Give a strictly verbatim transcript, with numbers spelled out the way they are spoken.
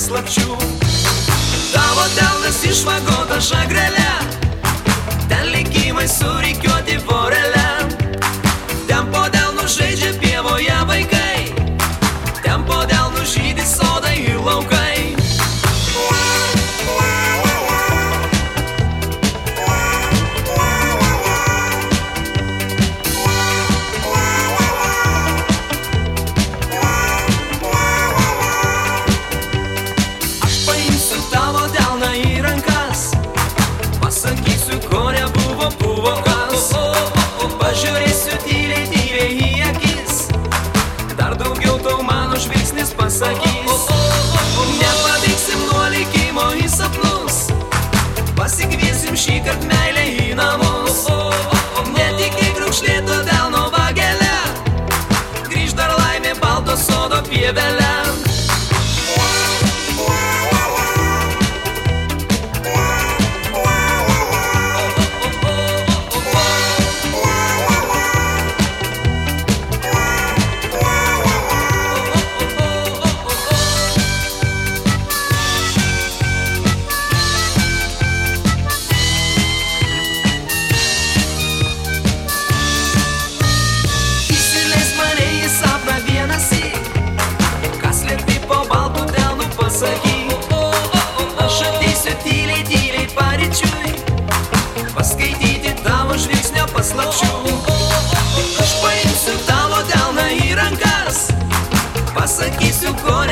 paslapčių. Tavo delnas išvagota žagrele, ten likimai surikiuoti vorele. Ten po delnu žaidžia pievoje vaikai, ten po delnu žydi sodai ir laukai. Pažiūrėsiu tyliai, tyliai į akis, dar daugiau tau mano žvilgsnis pasakys. Nepabėgsim nuo likimo į sapnus, pasikviesim šį kart meilę į namus. Netikėk raukšlėto delno vagelę, grįž dar laimė balto sodo pievelę. Aš ateisiu tyliai, tyliai paryčiui, paskaityti tavo žvilgsnio paslapčių. Aš paimsiu tavo delną į rankas, pasakysiu, ko